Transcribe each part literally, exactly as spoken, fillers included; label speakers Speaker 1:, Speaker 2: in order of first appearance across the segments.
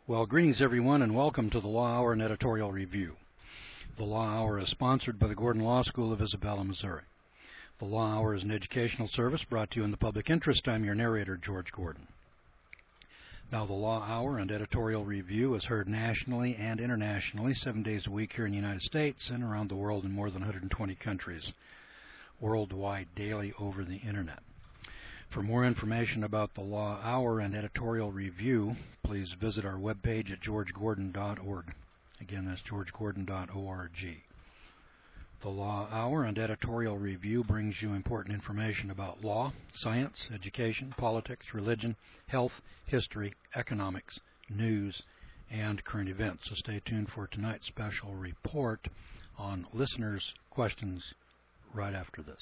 Speaker 1: Well, greetings everyone and welcome to the Law Hour and Editorial Review. The Law Hour is sponsored by the Gordon Law School of Isabella, Missouri. The Law Hour is an educational service brought to you in the public interest. I'm your narrator, George Gordon. Now, the Law Hour and Editorial Review is heard nationally and internationally seven days a week here in the United States and around the world in more than one hundred twenty countries worldwide daily over the Internet. For more information about the Law Hour and Editorial Review, please visit our webpage at george gordon dot org. Again, that's george gordon dot org. The Law Hour and Editorial Review brings you important information about law, science, education, politics, religion, health, history, economics, news, and current events. So stay tuned for tonight's special report on listeners' questions right after this.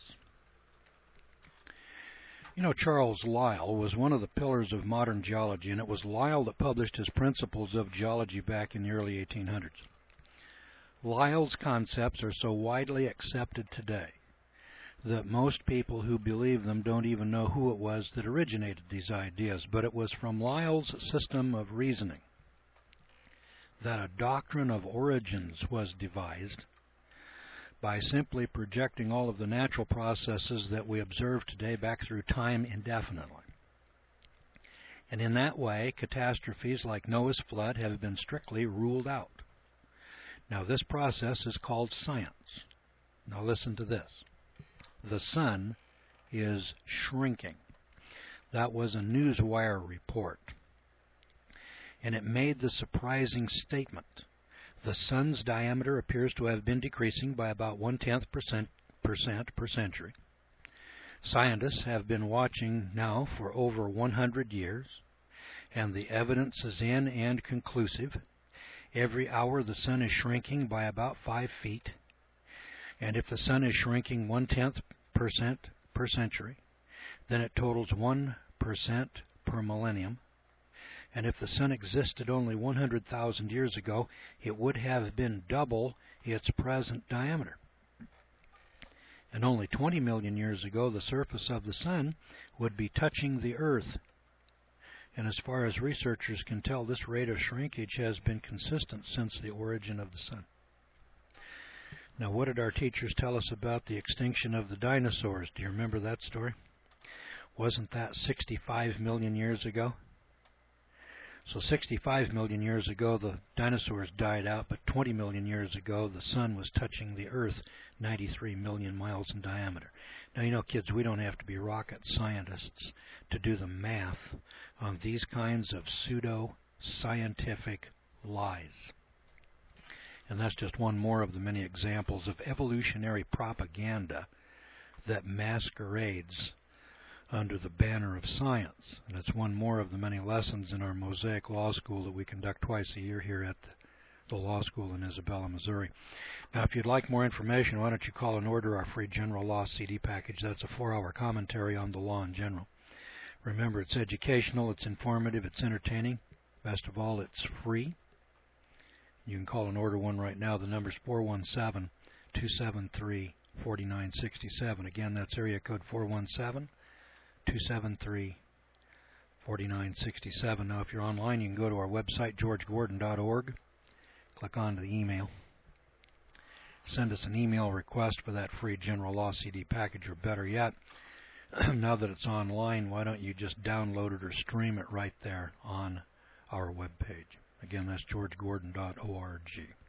Speaker 1: You know, Charles Lyell was one of the pillars of modern geology, and it was Lyell that published his Principles of Geology back in the early eighteen hundreds. Lyell's concepts are so widely accepted today that most people who believe them don't even know who it was that originated these ideas, but it was from Lyell's system of reasoning that a doctrine of origins was devised by simply projecting all of the natural processes that we observe today back through time indefinitely. And in that way, catastrophes like Noah's flood have been strictly ruled out. Now, this process is called science. Now, listen to this. The sun is shrinking. That was a Newswire report. And it made the surprising statement: the sun's diameter appears to have been decreasing by about one-tenth percent, percent per century. Scientists have been watching now for over one hundred years, and the evidence is in and conclusive. Every hour the sun is shrinking by about five feet, and if the sun is shrinking one-tenth percent per century, then it totals one percent per millennium. And if the sun existed only one hundred thousand years ago, it would have been double its present diameter. And only twenty million years ago, the surface of the sun would be touching the Earth. And as far as researchers can tell, this rate of shrinkage has been consistent since the origin of the sun. Now, what did our teachers tell us about the extinction of the dinosaurs? Do you remember that story? Wasn't that sixty-five million years ago? So sixty-five million years ago, the dinosaurs died out, but twenty million years ago, the sun was touching the Earth ninety-three million miles in diameter. Now, you know, kids, we don't have to be rocket scientists to do the math on these kinds of pseudo-scientific lies. And that's just one more of the many examples of evolutionary propaganda that masquerades under the banner of science. And it's one more of the many lessons in our Mosaic Law School that we conduct twice a year here at the, the Law School in Isabella, Missouri. Now, if you'd like more information, why don't you call and order our free General Law C D package. That's a four-hour commentary on the law in general. Remember, it's educational, it's informative, it's entertaining. Best of all, it's free. You can call and order one right now. The number's four one seven, two seven three, four nine six seven. Again, that's area code four one seven, two seven three, four nine six seven. Now, if you're online, you can go to our website, george gordon dot org. Click on the email. Send us an email request for that free General Law C D package, or better yet, now that it's online, why don't you just download it or stream it right there on our webpage. Again, that's george gordon dot org.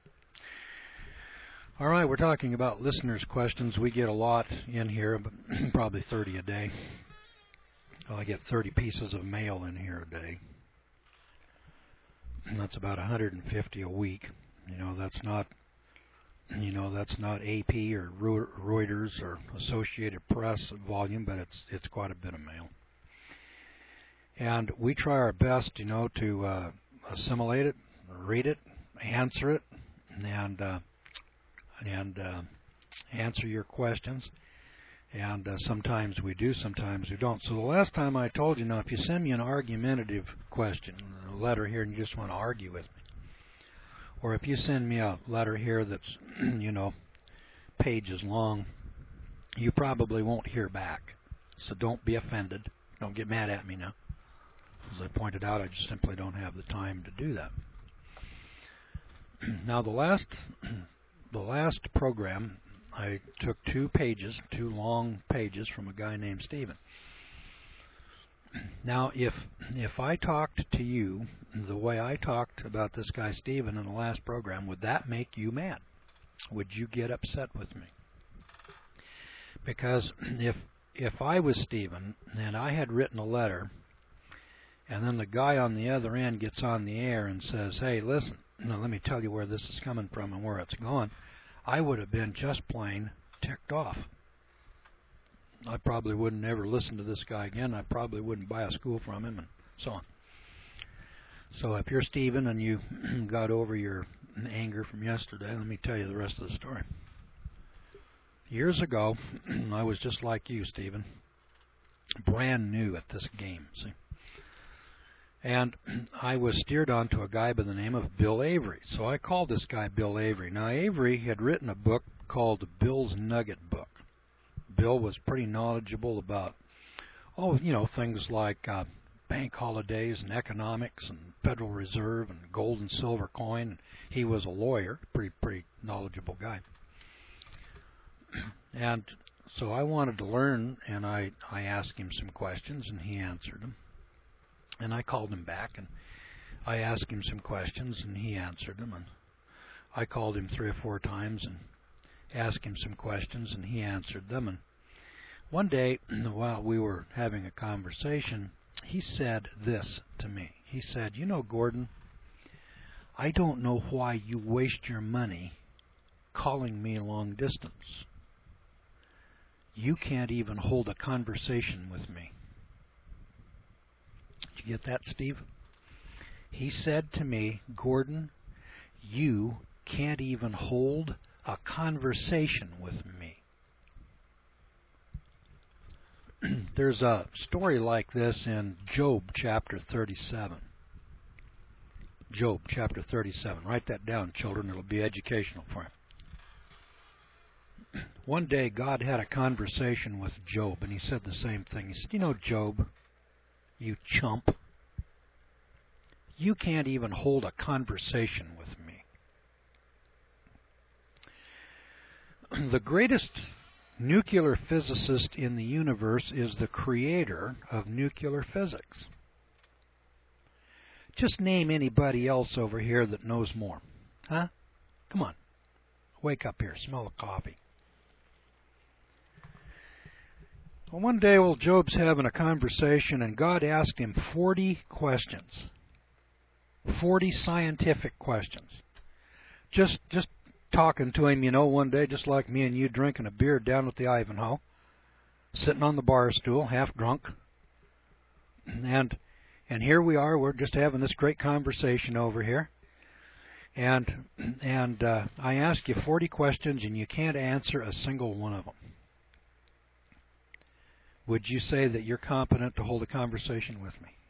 Speaker 1: All right, we're talking about listeners' questions. We get a lot in here, but probably thirty a day. Well, I get thirty pieces of mail in here a day. And that's about one hundred fifty a week. You know, that's not, you know, that's not A P or Reuters or Associated Press volume, but it's it's quite a bit of mail. And we try our best, you know, to uh, assimilate it, read it, answer it, and uh, and uh, answer your questions. And uh, sometimes we do, sometimes we don't. So the last time I told you, now, if you send me an argumentative question, a letter here, and you just want to argue with me, or if you send me a letter here that's, you know, pages long, you probably won't hear back. So don't be offended. Don't get mad at me now. As I pointed out, I just simply don't have the time to do that. Now, the last, the last program, I took two pages, two long pages from a guy named Stephen. Now, if if I talked to you the way I talked about this guy Stephen in the last program, would that make you mad? Would you get upset with me? Because if if I was Stephen and I had written a letter, and then the guy on the other end gets on the air and says, "Hey, listen, now let me tell you where this is coming from and where it's gone," I would have been just plain ticked off. I probably wouldn't ever listen to this guy again. I probably wouldn't buy a school from him, and so on. So if you're Stephen and you got over your anger from yesterday, let me tell you the rest of the story. Years ago, I was just like you, Stephen, brand new at this game, see? And I was steered on to a guy by the name of Bill Avery. So I called this guy Bill Avery. Now, Avery had written a book called Bill's Nugget Book. Bill was pretty knowledgeable about, oh, you know, things like uh, bank holidays and economics and Federal Reserve and gold and silver coin. He was a lawyer, pretty, pretty knowledgeable guy. And so I wanted to learn, and I, I asked him some questions, and he answered them. And I called him back, and I asked him some questions, and he answered them. And I called him three or four times and asked him some questions, and he answered them. And one day, while we were having a conversation, he said this to me. He said, "You know, Gordon, I don't know why you waste your money calling me long distance. You can't even hold a conversation with me." Did you get that, Steve? He said to me, "Gordon, you can't even hold a conversation with me." There's a story like this in Job chapter thirty-seven. Job chapter thirty-seven. Write that down, children. It'll be educational for you. One day God had a conversation with Job, and he said the same thing. He said, "You know, Job, you chump, you can't even hold a conversation with me." The greatest nuclear physicist in the universe is the creator of nuclear physics. Just name anybody else over here that knows more. Huh? Come on. Wake up here. Smell the coffee. Well, one day, old Job's having a conversation, and God asked him forty questions. forty scientific questions. Just, just talking to him, you know, one day, just like me and you drinking a beer down at the Ivanhoe, sitting on the bar stool, half drunk. And and here we are, we're just having this great conversation over here. And and uh, I ask you forty questions, and you can't answer a single one of them. Would you say that you're competent to hold a conversation with me?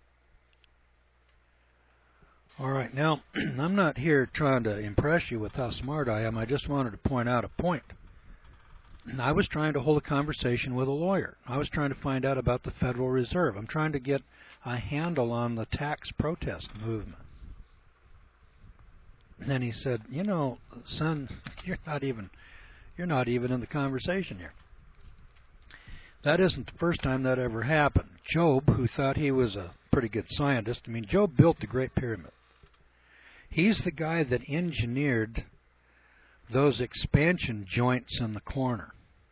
Speaker 1: All right, now, I'm not here trying to impress you with how smart I am. I just wanted to point out a point. I was trying to hold a conversation with a lawyer. I was trying to find out about the Federal Reserve. I'm trying to get a handle on the tax protest movement. And then he said, "You know, son, you're not even you're not even in the conversation here." That isn't the first time that ever happened. Job, who thought he was a pretty good scientist, I mean, Job built the Great Pyramid. He's the guy that engineered those expansion joints in the corner.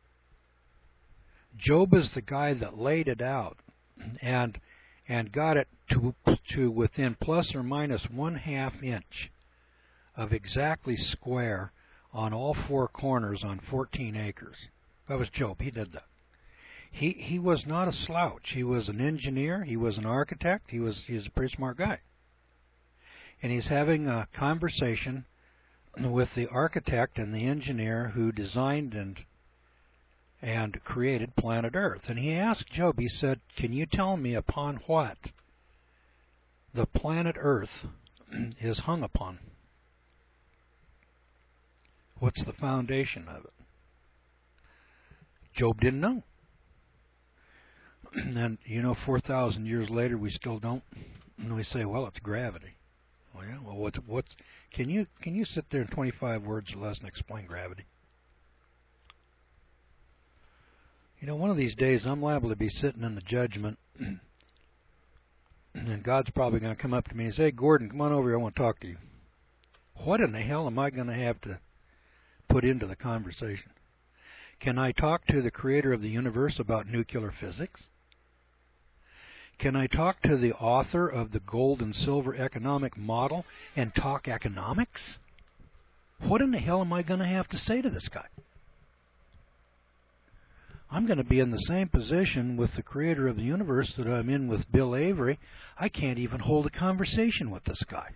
Speaker 1: Job is the guy that laid it out and and got it to to within plus or minus one half inch of exactly square on all four corners on fourteen acres. That was Job. He did that. He he was not a slouch. He was an engineer. He was an architect. He was he's a pretty smart guy. And he's having a conversation with the architect and the engineer who designed and and created planet Earth. And he asked Job, he said, "Can you tell me upon what the planet Earth is hung upon? What's the foundation of it?" Job didn't know. And, you know, four thousand years later, we still don't. And we say, well, it's gravity. Well, yeah, well, what's, what's, can you, can you sit there in twenty-five words or less and explain gravity? You know, one of these days, I'm liable to be sitting in the judgment, and God's probably going to come up to me and say, hey, Gordon, come on over here, I want to talk to you. What in the hell am I going to have to put into the conversation? Can I talk to the creator of the universe about nuclear physics? Can I talk to the author of the gold and silver economic model and talk economics? What in the hell am I going to have to say to this guy? I'm going to be in the same position with the creator of the universe that I'm in with Bill Avery. I can't even hold a conversation with this guy.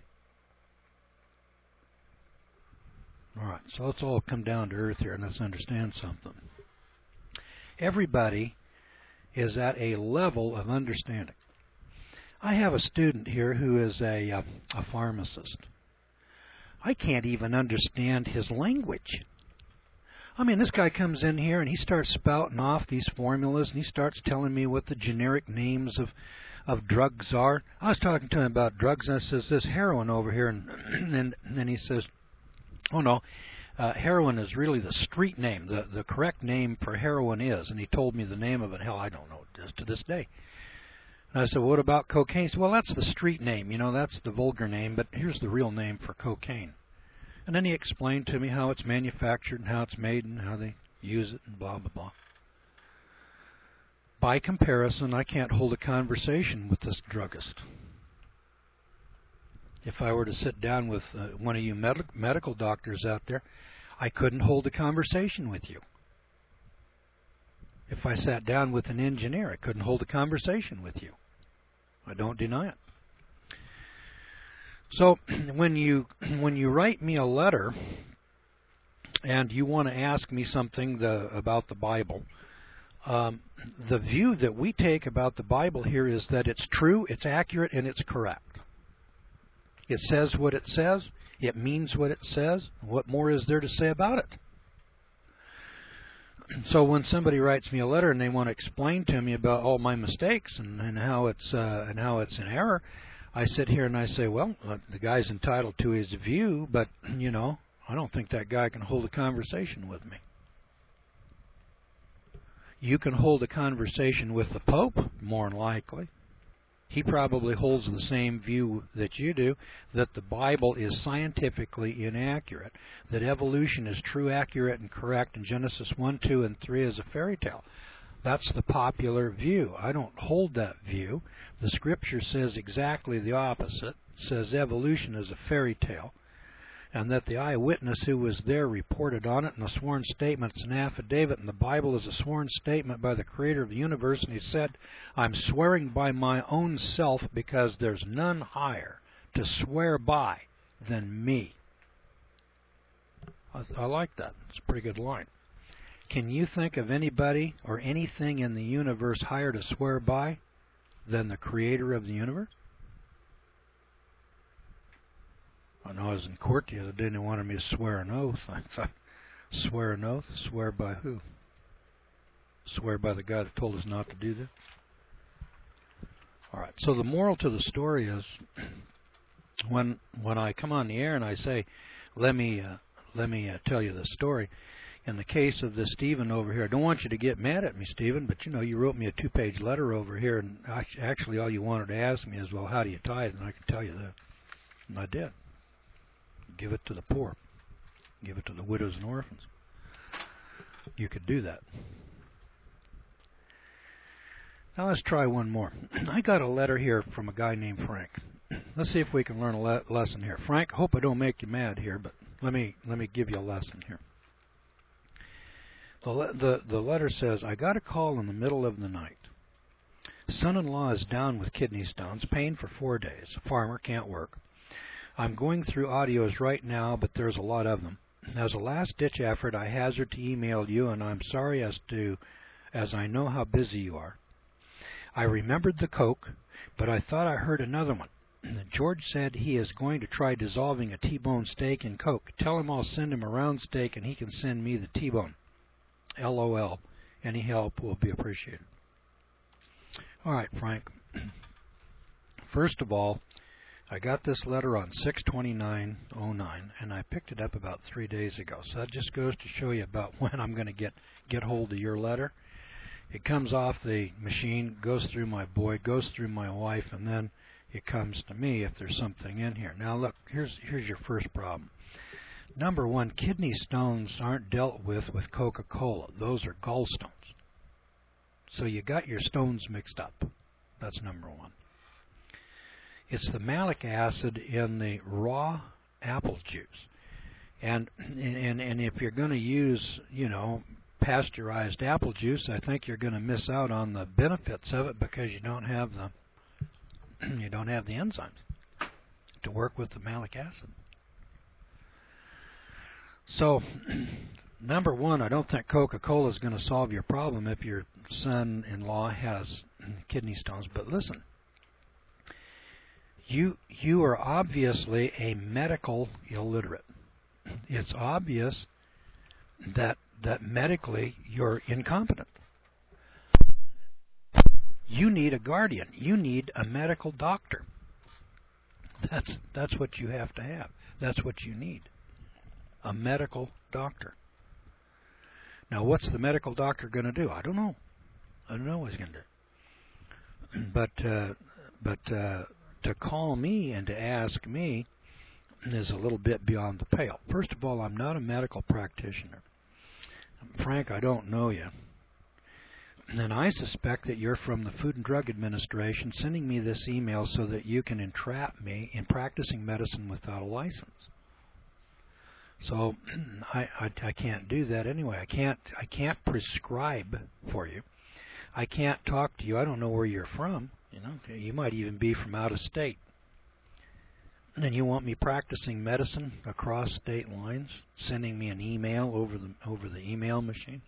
Speaker 1: All right, so let's all come down to earth here and let's understand something. Everybody is at a level of understanding. I have a student here who is a, uh, a pharmacist. I can't even understand his language. I mean, this guy comes in here and he starts spouting off these formulas and he starts telling me what the generic names of, of drugs are. I was talking to him about drugs and I says, this heroin over here, and and, and he says, oh no, uh, heroin is really the street name. The, the correct name for heroin is, and he told me the name of it. Hell, I don't know what it is to this day. And I said, well, what about cocaine? He said, well, that's the street name. You know, that's the vulgar name, but here's the real name for cocaine. And then he explained to me how it's manufactured and how it's made and how they use it and blah, blah, blah. By comparison, I can't hold a conversation with this druggist. If I were to sit down with uh, one of you med- medical doctors out there, I couldn't hold a conversation with you. If I sat down with an engineer, I couldn't hold a conversation with you. I don't deny it. So when you when you write me a letter and you want to ask me something the, about the Bible, um, the view that we take about the Bible here is that it's true, it's accurate, and it's correct. It says what it says. It means what it says. What more is there to say about it? So when somebody writes me a letter and they want to explain to me about all my mistakes and, and how it's uh, and how it's an error, I sit here and I say, well, uh, the guy's entitled to his view, but you know, I don't think that guy can hold a conversation with me. You can hold a conversation with the Pope, more than likely. He probably holds the same view that you do, that the Bible is scientifically inaccurate, that evolution is true, accurate, and correct, and Genesis one, two, and three is a fairy tale. That's the popular view. I don't hold that view. The Scripture says exactly the opposite. It says evolution is a fairy tale, and that the eyewitness who was there reported on it, and a sworn statement is an affidavit, and the Bible is a sworn statement by the Creator of the universe, and he said, I'm swearing by my own self because there's none higher to swear by than me. I, I like that. It's a pretty good line. Can you think of anybody or anything in the universe higher to swear by than the Creator of the universe? I know I was in court the other day and they wanted me to swear an oath. I thought, swear an oath? Swear by who? Swear by the guy that told us not to do that? All right, so the moral to the story is when when I come on the air and I say, let me, uh, let me uh, tell you the story, in the case of this Stephen over here, I don't want you to get mad at me, Stephen, but you know, you wrote me a two-page letter over here, and actually all you wanted to ask me is, well, how do you tithe? And I can tell you that. And I did. Give it to the poor. Give it to the widows and orphans. You could do that. Now let's try one more. I got a letter here from a guy named Frank. Let's see if we can learn a le- lesson here. Frank, hope I don't make you mad here, but let me let me give you a lesson here. The, le- the, the letter says, I got a call in the middle of the night. Son-in-law is down with kidney stones, pain for four days. Farmer, can't work. I'm going through audios right now, but there's a lot of them. As a last-ditch effort, I hazard to email you, and I'm sorry as to, as I know how busy you are. I remembered the Coke, but I thought I heard another one. George said he is going to try dissolving a T-bone steak in Coke. Tell him I'll send him a round steak, and he can send me the T-bone. L O L. Any help will be appreciated. All right, Frank. First of all, I got this letter on six twenty-nine oh nine, and I picked it up about three days ago. So that just goes to show you about when I'm going to get, get hold of your letter. It comes off the machine, goes through my boy, goes through my wife, and then it comes to me if there's something in here. Now look, here's, here's your first problem. Number one, kidney stones aren't dealt with with Coca-Cola. Those are gallstones. So you got your stones mixed up. That's number one. It's the malic acid in the raw apple juice. And and and if you're going to use, you know, pasteurized apple juice, I think you're going to miss out on the benefits of it because you don't have the you don't have the enzymes to work with the malic acid. So, number one, I don't think Coca-Cola is going to solve your problem if your son-in-law has kidney stones. But listen, you you are obviously a medical illiterate. It's obvious that that medically you're incompetent. You need a guardian. You need a medical doctor. That's that's what you have to have. That's what you need. A medical doctor. Now, what's the medical doctor going to do? I don't know. I don't know what he's going to do. But uh, but uh, to call me and to ask me is a little bit beyond the pale. First of all, I'm not a medical practitioner. Frank, I don't know you. And I suspect that you're from the Food and Drug Administration sending me this email so that you can entrap me in practicing medicine without a license. So I, I, I can't do that anyway. I can't I can't prescribe for you. I can't talk to you. I don't know where you're from. You know, you might even be from out of state. And you want me practicing medicine across state lines, sending me an email over the over the email machine.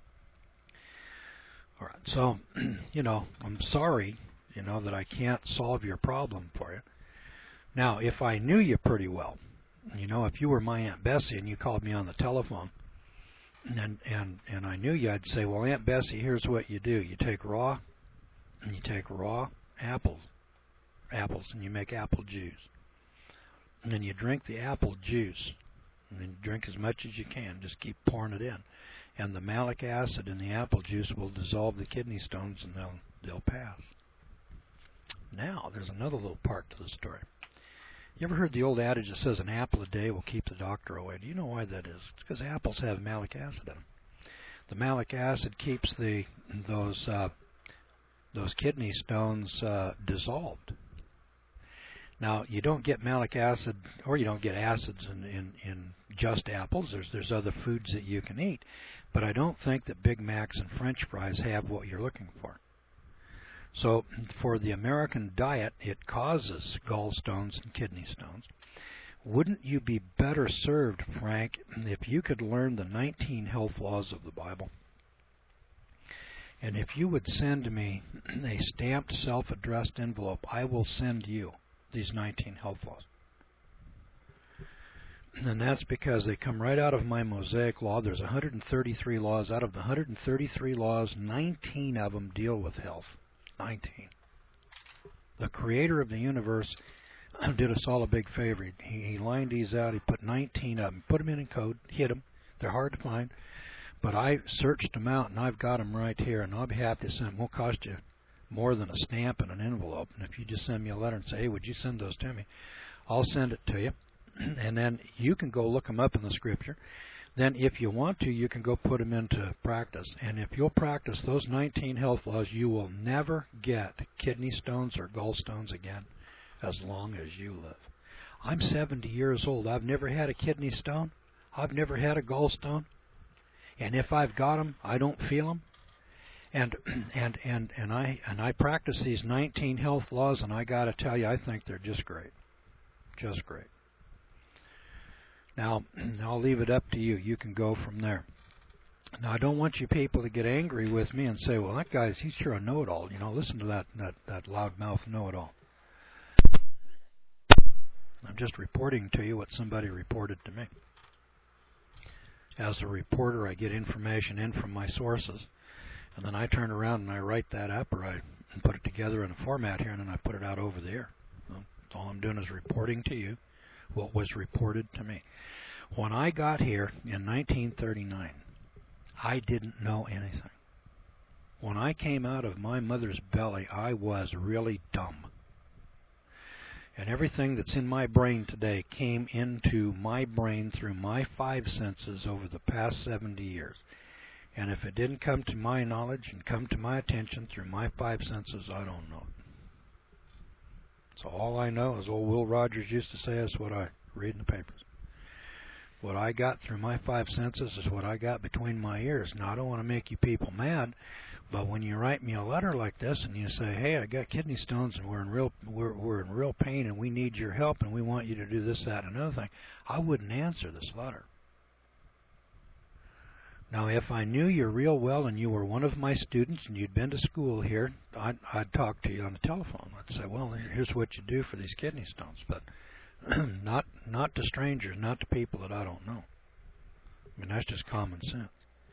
Speaker 1: All right. So, you know, I'm sorry, you know, that I can't solve your problem for you. Now, if I knew you pretty well, you know, if you were my Aunt Bessie and you called me on the telephone and and and I knew you, I'd say, well, Aunt Bessie, here's what you do. You take raw and you take raw apples, apples, and you make apple juice. And then you drink the apple juice. And then drink as much as you can. Just keep pouring it in. And the malic acid in the apple juice will dissolve the kidney stones and they'll they'll pass. Now, there's another little part to the story. You ever heard the old adage that says an apple a day will keep the doctor away? Do you know why that is? It's because apples have malic acid in them. The malic acid keeps the those uh, those kidney stones uh, dissolved. Now, you don't get malic acid, or you don't get acids in, in, in just apples. There's there's other foods that you can eat, but I don't think that Big Macs and French fries have what you're looking for. So for the American diet, it causes gallstones and kidney stones. Wouldn't you be better served, Frank, if you could learn the nineteen health laws of the Bible? And if you would send me a stamped self-addressed envelope, I will send you these nineteen health laws. And that's because they come right out of my Mosaic Law. There's one hundred thirty-three laws. Out of the one hundred thirty-three laws, nineteen of them deal with health. nineteen. The creator of the universe did us all a big favor. He, he lined these out. He put nineteen of them. Put them in in code. Hid them. They're hard to find. But I searched them out, and I've got them right here. And I'll be happy to send them. It won't cost you more than a stamp and an envelope. And if you just send me a letter and say, hey, would you send those to me? I'll send it to you. And then you can go look them up in the Scripture. Then if you want to, you can go put them into practice. And if you'll practice those nineteen health laws, you will never get kidney stones or gallstones again as long as you live. I'm seventy years old. I've never had a kidney stone. I've never had a gallstone. And if I've got them, I don't feel them. And and and and I and I practice these nineteen health laws, and I got to tell you, I think they're just great, just great. Now, I'll leave it up to you. You can go from there. Now, I don't want you people to get angry with me and say, well, that guy's, he's sure a know-it-all. You know, listen to that, that, that loudmouth know-it-all. I'm just reporting to you what somebody reported to me. As a reporter, I get information in from my sources, and then I turn around and I write that up, or I and put it together in a format here, and then I put it out over the air. So all I'm doing is reporting to you what was reported to me. When I got here in nineteen thirty-nine, I didn't know anything. When I came out of my mother's belly, I was really dumb. And everything that's in my brain today came into my brain through my five senses over the past seventy years. And if it didn't come to my knowledge and come to my attention through my five senses, I don't know. So all I know is old Will Rogers used to say is what I read in the papers. What I got through my five senses is what I got between my ears. Now, I don't want to make you people mad, but when you write me a letter like this and you say, hey, I got kidney stones and we're in real we're, we're in real pain and we need your help and we want you to do this, that, and another thing, I wouldn't answer this letter. Now, if I knew you real well and you were one of my students and you'd been to school here, I'd, I'd talk to you on the telephone. I'd say, well, here's what you do for these kidney stones, but not not to strangers, not to people that I don't know. I mean, that's just common sense.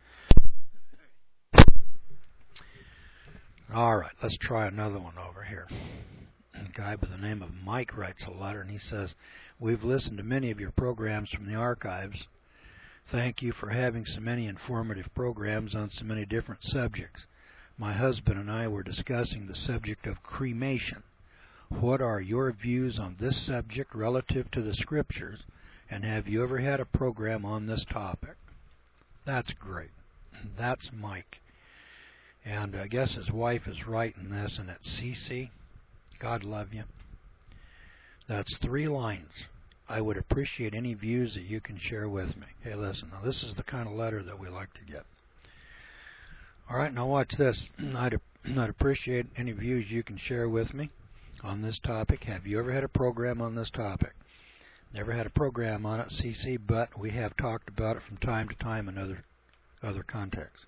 Speaker 1: All right, let's try another one over here. A guy by the name of Mike writes a letter, and he says, we've listened to many of your programs from the archives. Thank you for having so many informative programs on so many different subjects. My husband and I were discussing the subject of cremation. What are your views on this subject relative to the scriptures, and have you ever had a program on this topic? That's great. That's Mike. And I guess his wife is writing this, and it's C C. God love you. That's three lines. I would appreciate any views that you can share with me. Hey, listen, now this is the kind of letter that we like to get. All right, now watch this. I'd, I'd appreciate any views you can share with me on this topic. Have you ever had a program on this topic? Never had a program on it, C C, but we have talked about it from time to time in other, other contexts.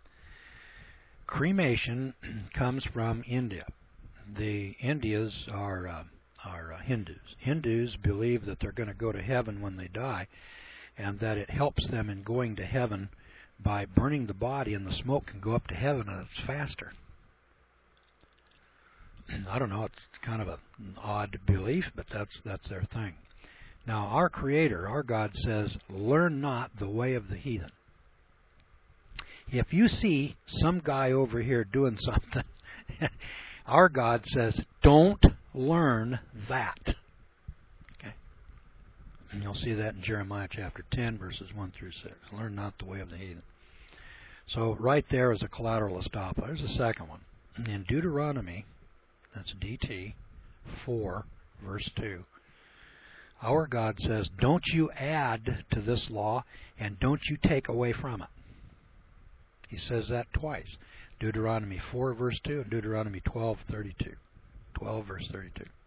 Speaker 1: Cremation comes from India. The Indians are uh, are uh, Hindus. Hindus believe that they're going to go to heaven when they die, and that it helps them in going to heaven by burning the body, and the smoke can go up to heaven, and it's faster. I don't know, it's kind of a, an odd belief, but that's that's their thing. Now, our Creator, our God says, learn not the way of the heathen. If you see some guy over here doing something, our God says, don't learn that. Okay? And you'll see that in Jeremiah chapter ten, verses one through six. Learn not the way of the heathen. So right there is a collateral estoppel. There's a second one. In Deuteronomy, that's D T, four, verse two. Our God says, don't you add to this law, and don't you take away from it. He says that twice. Deuteronomy four, verse two, and Deuteronomy twelve, thirty-two. twelve, verse thirty-two. It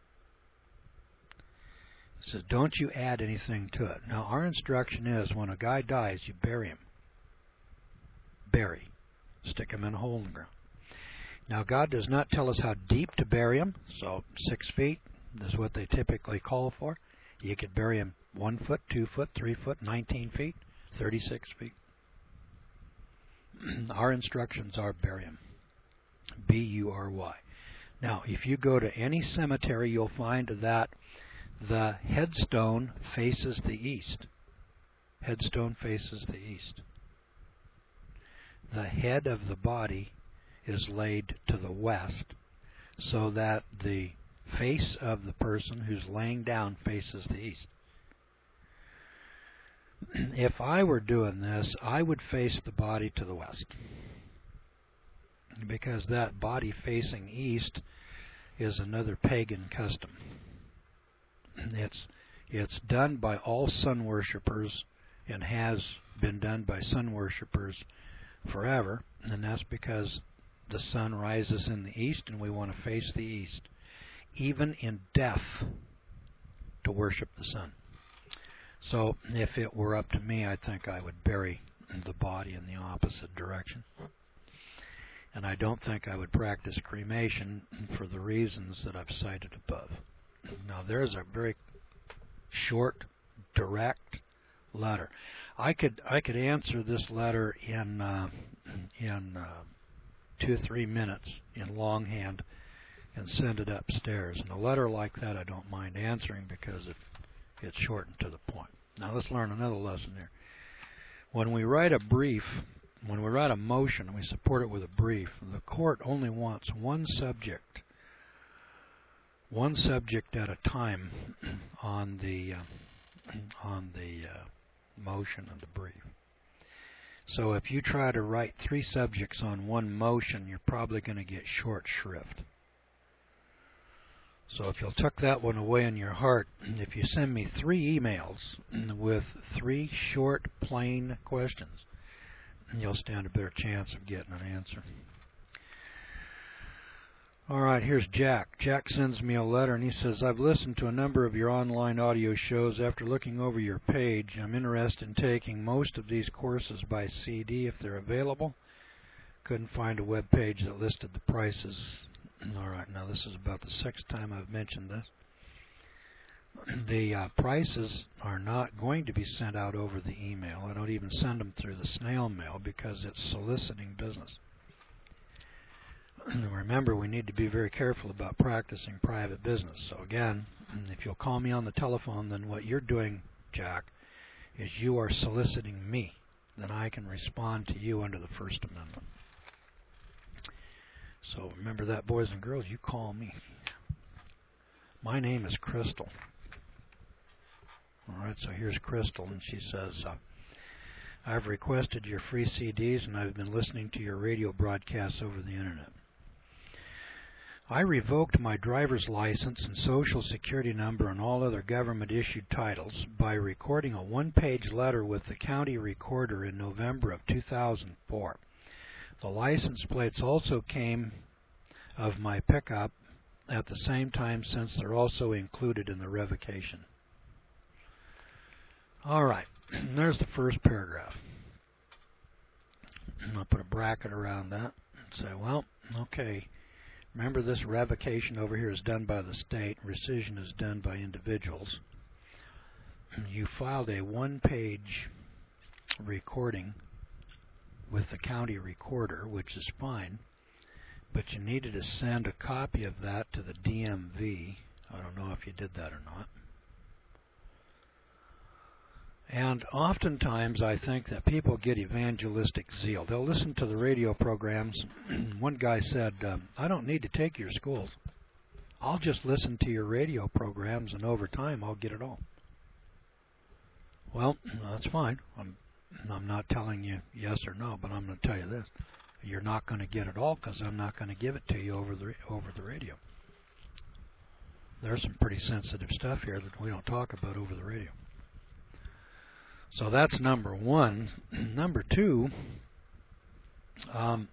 Speaker 1: says, don't you add anything to it. Now, our instruction is, when a guy dies, you bury him. Bury. Stick him in a hole in the ground. Now, God does not tell us how deep to bury him, so six feet is what they typically call for. You could bury him one foot, two foot, three foot, nineteen feet, thirty-six feet. Our instructions are bury him. B U R Y. Now, if you go to any cemetery, you'll find that the headstone faces the east. Headstone faces the east. The head of the body is laid to the west, so that the face of the person who's laying down faces the east. If I were doing this, I would face the body to the west, because that body facing east is another pagan custom. It's it's done by all sun worshippers and has been done by sun worshippers forever, and that's because the sun rises in the east and we want to face the east, even in death, to worship the sun. So if it were up to me, I think I would bury the body in the opposite direction. And I don't think I would practice cremation for the reasons that I've cited above. Now, there's a very short, direct letter. I could I could answer this letter in uh, in uh, two or three minutes in longhand and send it upstairs. And a letter like that I don't mind answering because it, it's shortened to the point. Now let's learn another lesson here. When we write a brief, when we write a motion and we support it with a brief, the court only wants one subject, one subject at a time on the uh, on the uh, motion of the brief. So if you try to write three subjects on one motion, you're probably going to get short shrift. So if you'll tuck that one away in your heart, if you send me three emails with three short, plain questions, you'll stand a better chance of getting an answer. All right, here's Jack. Jack sends me a letter, and he says, I've listened to a number of your online audio shows. After looking over your page, I'm interested in taking most of these courses by C D if they're available. Couldn't find a web page that listed the prices. All right, now this is about the sixth time I've mentioned this. The uh, prices are not going to be sent out over the email. I don't even send them through the snail mail because it's soliciting business. Remember, we need to be very careful about practicing private business. So again, if you'll call me on the telephone, then what you're doing, Jack, is you are soliciting me. Then I can respond to you under the First Amendment. So remember that, boys and girls, you call me. My name is Crystal. All right, so here's Crystal, and she says, uh, I've requested your free C Ds, and I've been listening to your radio broadcasts over the Internet. I revoked my driver's license and social security number and all other government-issued titles by recording a one-page letter with the county recorder in November of two thousand four. The license plates also came of my pickup at the same time, since they're also included in the revocation. All right, there's the first paragraph. I'll put a bracket around that and say, well, okay, remember this revocation over here is done by the state, rescission is done by individuals. You filed a one-page recording with the county recorder, which is fine, but you needed to send a copy of that to the D M V. I don't know if you did that or not. And oftentimes I think that people get evangelistic zeal. They'll listen to the radio programs. One guy said, um, I don't need to take your schools. I'll just listen to your radio programs, and over time I'll get it all. Well, that's fine. I'm I'm not telling you yes or no, but I'm going to tell you this. You're not going to get it all because I'm not going to give it to you over the over the radio. There's some pretty sensitive stuff here that we don't talk about over the radio. So that's number one. Number two, um,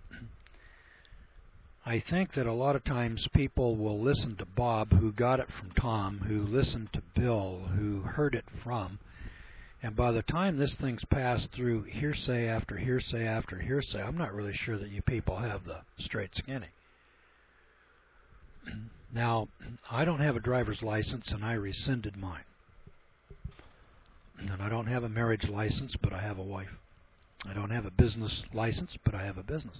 Speaker 1: I think that a lot of times people will listen to Bob, who got it from Tom, who listened to Bill, who heard it from, and by the time this thing's passed through hearsay after hearsay after hearsay, I'm not really sure that you people have the straight skinny. Now, I don't have a driver's license, and I rescinded mine. And I don't have a marriage license, but I have a wife. I don't have a business license, but I have a business.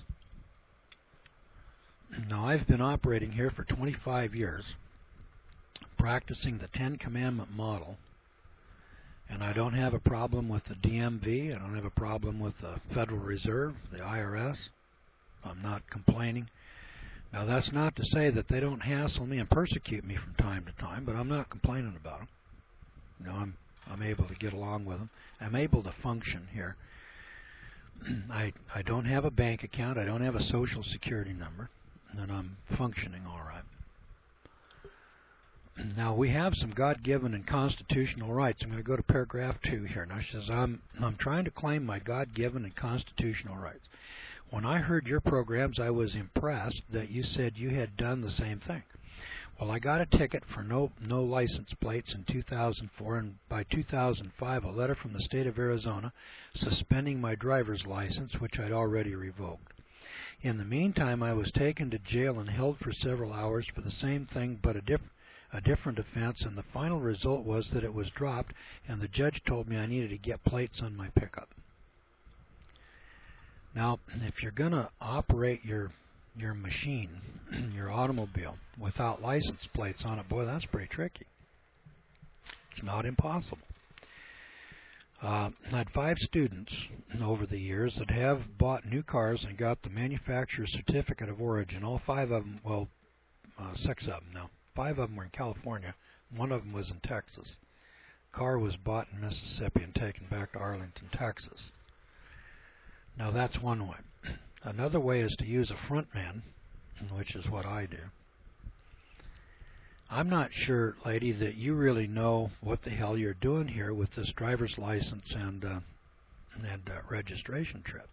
Speaker 1: Now, I've been operating here for twenty-five years, practicing the Ten Commandment model, and I don't have a problem with the D M V. I don't have a problem with the Federal Reserve, the I R S. I'm not complaining. Now, that's not to say that they don't hassle me and persecute me from time to time, but I'm not complaining about them. You know, I'm I'm able to get along with them. I'm able to function here. I I don't have a bank account. I don't have a social security number, and I'm functioning all right. Now, we have some God-given and constitutional rights. I'm going to go to paragraph two here. Now, she says, I'm, I'm trying to claim my God-given and constitutional rights. When I heard your programs, I was impressed that you said you had done the same thing. Well, I got a ticket for no, no license plates in two thousand four, and by two thousand five, a letter from the state of Arizona suspending my driver's license, which I'd already revoked. In the meantime, I was taken to jail and held for several hours for the same thing, but a different a different offense, and the final result was that it was dropped, and the judge told me I needed to get plates on my pickup. Now, if you're going to operate your your machine, your automobile, without license plates on it, boy, that's pretty tricky. It's not impossible. Uh, I had five students over the years that have bought new cars and got the manufacturer's certificate of origin. All five of them, well, uh, six of them now. Five of them were in California. One of them was in Texas. The car was bought in Mississippi and taken back to Arlington, Texas. Now that's one way. Another way is to use a front man, which is what I do. I'm not sure, lady, that you really know what the hell you're doing here with this driver's license and uh, and uh, registration trip.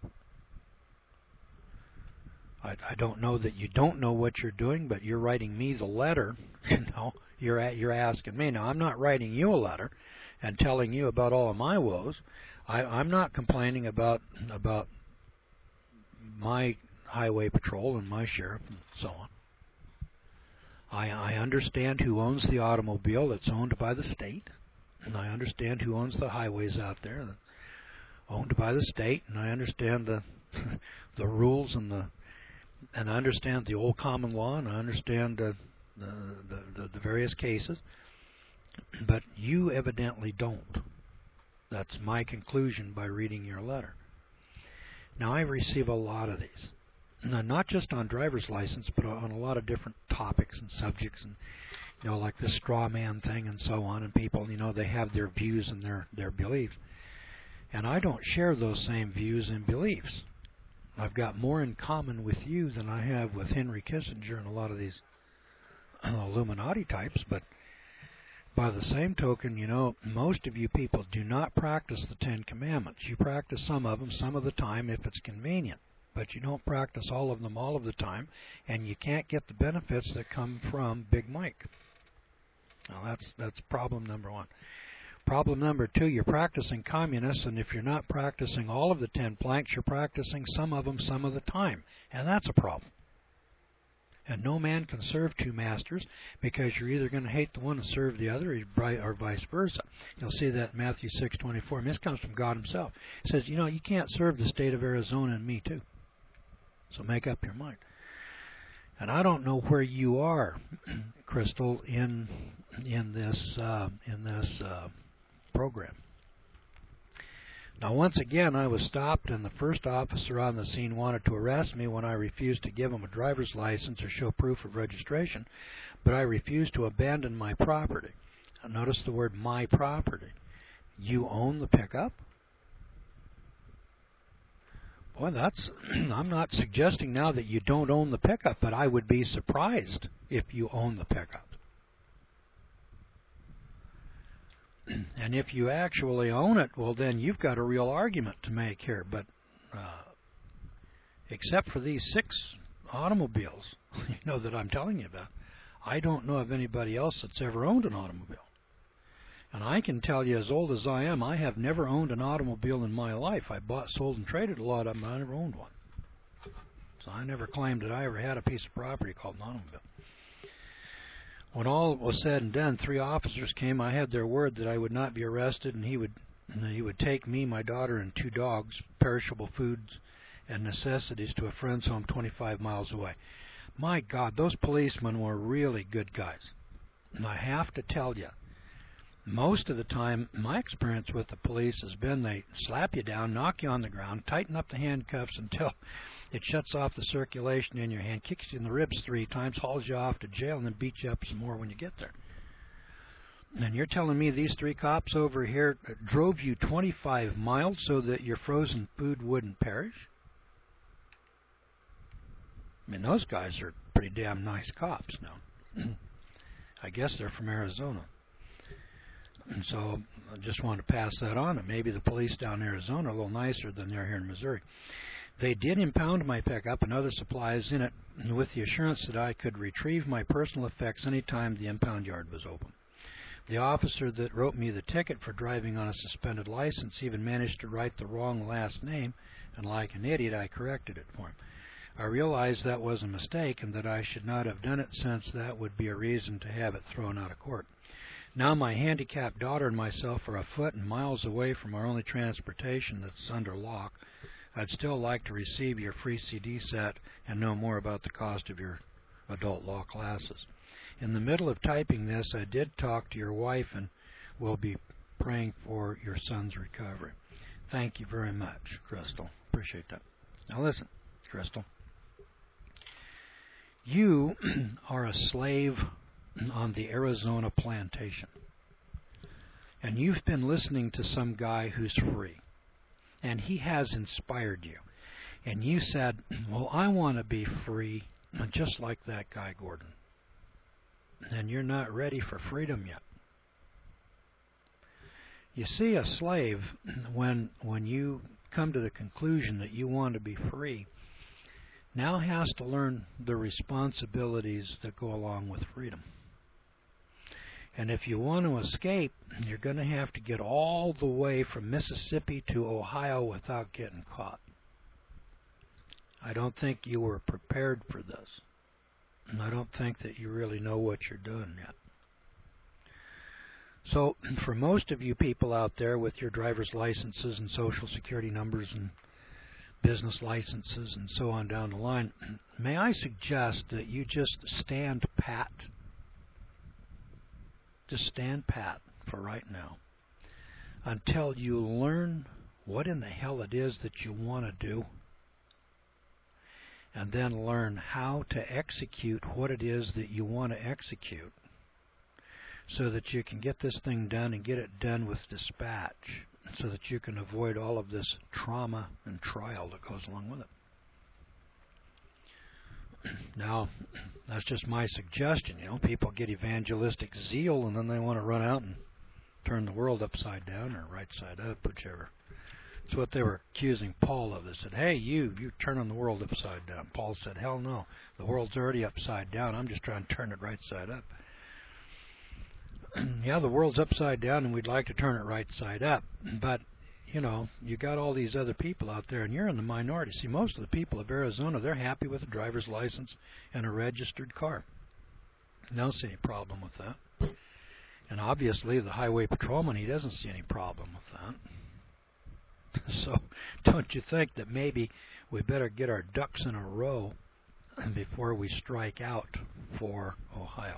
Speaker 1: I, I don't know that you don't know what you're doing, but you're writing me the letter. You know, you're at, you're asking me. Now, I'm not writing you a letter and telling you about all of my woes. I, I'm not complaining about about my highway patrol and my sheriff and so on. I, I understand who owns the automobile that's owned by the state, and I understand who owns the highways out there that owned by the state, and I understand the the rules and the and I understand the old common law, and I understand uh, the, the, the the various cases, but you evidently don't. That's my conclusion by reading your letter. Now, I receive a lot of these. Now, not just on driver's license, but on a lot of different topics and subjects, and you know, like the straw man thing and so on. And people, you know, they have their views and their their beliefs, and I don't share those same views and beliefs. I've got more in common with you than I have with Henry Kissinger and a lot of these uh, Illuminati types. But by the same token, you know, most of you people do not practice the Ten Commandments. You practice some of them some of the time if it's convenient. But you don't practice all of them all of the time, and you can't get the benefits that come from Big Mike. Now, that's that's problem number one. Problem number two, you're practicing communists, and if you're not practicing all of the ten planks, you're practicing some of them some of the time, and that's a problem. And no man can serve two masters, because you're either going to hate the one and serve the other, or vice versa. You'll see that in Matthew six twenty-four. And this comes from God himself. He says, you know, you can't serve the state of Arizona and me too. So make up your mind. And I don't know where you are, Crystal, in in this uh, in this uh, program. Now, once again, I was stopped, and the first officer on the scene wanted to arrest me when I refused to give him a driver's license or show proof of registration, but I refused to abandon my property. Now, notice the word "my property." You own the pickup? Boy, that's, I'm not suggesting now that you don't own the pickup, but I would be surprised if you own the pickup. And if you actually own it, well, then you've got a real argument to make here. But uh, except for these six automobiles, you know, that I'm telling you about, I don't know of anybody else that's ever owned an automobile. And I can tell you, as old as I am, I have never owned an automobile in my life. I bought, sold, and traded a lot of them, but I never owned one. So I never claimed that I ever had a piece of property called an automobile. When all was said and done, three officers came. I had their word that I would not be arrested, and he would he would take me, my daughter, and two dogs, perishable foods and necessities, to a friend's home twenty-five miles away. My God, those policemen were really good guys. And I have to tell you, most of the time, my experience with the police has been they slap you down, knock you on the ground, tighten up the handcuffs until it shuts off the circulation in your hand, kicks you in the ribs three times, hauls you off to jail, and then beats you up some more when you get there. And you're telling me these three cops over here drove you twenty-five miles so that your frozen food wouldn't perish? I mean, those guys are pretty damn nice cops now. I guess they're from Arizona. And so I just wanted to pass that on. And maybe the police down in Arizona are a little nicer than they're here in Missouri. They did impound my pickup and other supplies in it with the assurance that I could retrieve my personal effects any time the impound yard was open. The officer that wrote me the ticket for driving on a suspended license even managed to write the wrong last name, and like an idiot, I corrected it for him. I realized that was a mistake and that I should not have done it, since that would be a reason to have it thrown out of court. Now my handicapped daughter and myself are afoot and miles away from our only transportation that's under lock I'd still like to receive your free C D set and know more about the cost of your adult law classes. In the middle of typing this, I did talk to your wife and will be praying for your son's recovery. Thank you very much, Crystal. Appreciate that. Now listen, Crystal. You are a slave on the Arizona plantation. And you've been listening to some guy who's free. And he has inspired you. And you said, well, I want to be free just like that guy Gordon. And you're not ready for freedom yet. You see, a slave, when when you come to the conclusion that you want to be free, now has to learn the responsibilities that go along with freedom. And if you want to escape, you're going to have to get all the way from Mississippi to Ohio without getting caught. I don't think you were prepared for this. And I don't think that you really know what you're doing yet. So, for most of you people out there with your driver's licenses and social security numbers and business licenses and so on down the line, may I suggest that you just stand pat. Just stand pat for right now until you learn what in the hell it is that you want to do, and then learn how to execute what it is that you want to execute so that you can get this thing done and get it done with dispatch so that you can avoid all of this trauma and trial that goes along with it. Now, that's just my suggestion. You know, people get evangelistic zeal and then they want to run out and turn the world upside down or right side up, whichever. That's what they were accusing Paul of. They said, hey, you, you turning the world upside down. Paul said, hell no, the world's already upside down. I'm just trying to turn it right side up. Yeah, the world's upside down and we'd like to turn it right side up. But, you know, you got all these other people out there and you're in the minority. See, most of the people of Arizona, they're happy with a driver's license and a registered car. They don't see any problem with that. And obviously the highway patrolman, he doesn't see any problem with that. So don't you think that maybe we better get our ducks in a row before we strike out for Ohio?